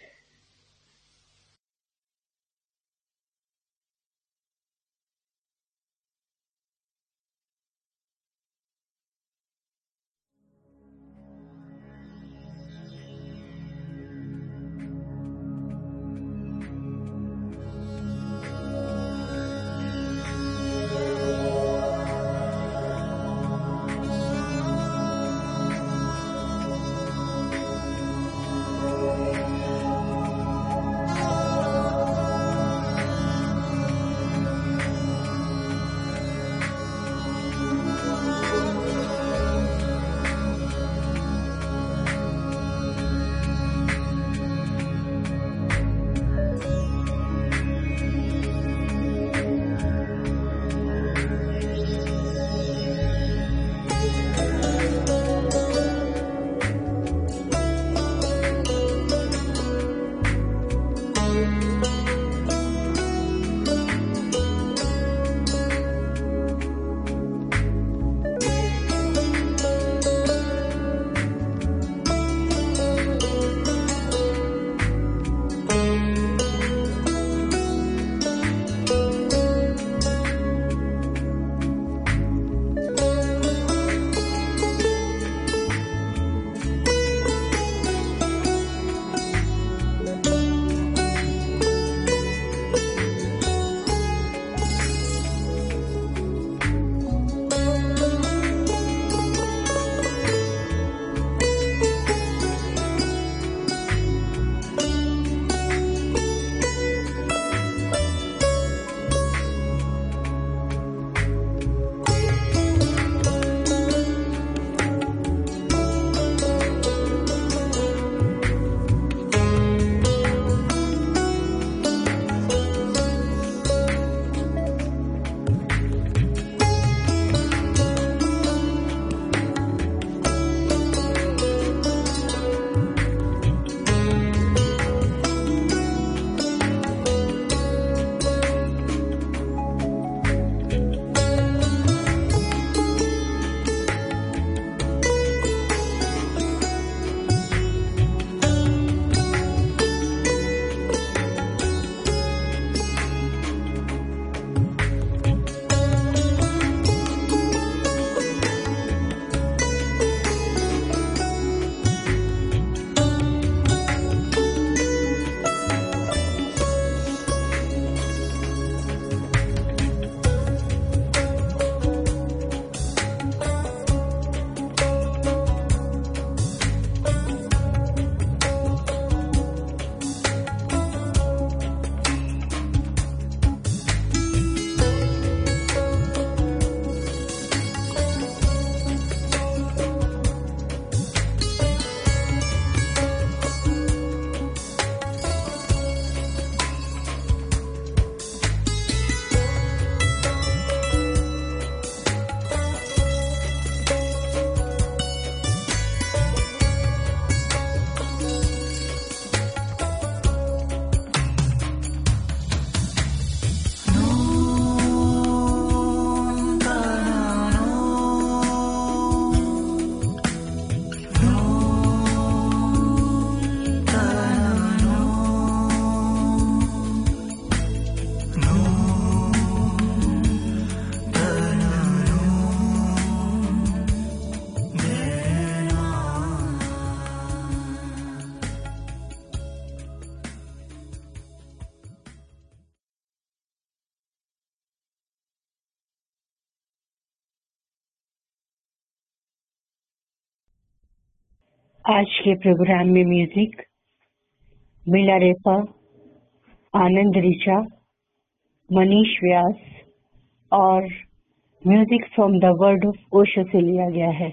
S2: आज के प्रोग्राम में म्यूजिक मिलारेपा, आनंद ऋचा, मनीष व्यास और music from the world of Osho से लिया गया है।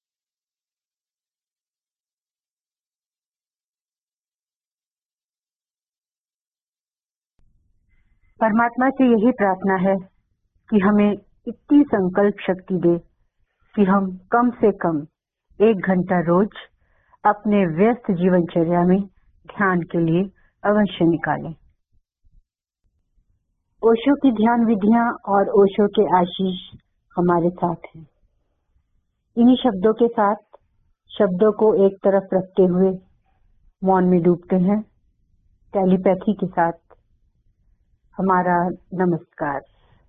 S2: परमात्मा से यही प्रार्थना है कि हमें इतनी संकल्प शक्ति दे कि हम कम से कम 1 घंटा रोज अपने व्यस्त जीवनचर्या में ध्यान के लिए अवश्य निकालें। ओशो की ध्यान विधियां और ओशो के आशीष हमारे साथ हैं। इन्हीं शब्दों के साथ शब्दों को एक तरफ रखते हुए मौन में डूबते हैं। टेलीपैथी के साथ हमारा नमस्कार।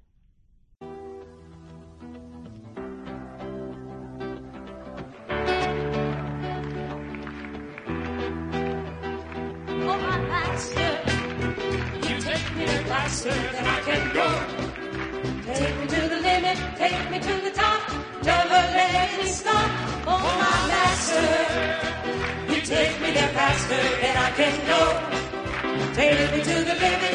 S3: Oh, my master, you take me faster than I can go. Take me to the limit, take me to the top, never let me stop. Oh, my master, you take me there faster than I can go. Take me to the limit.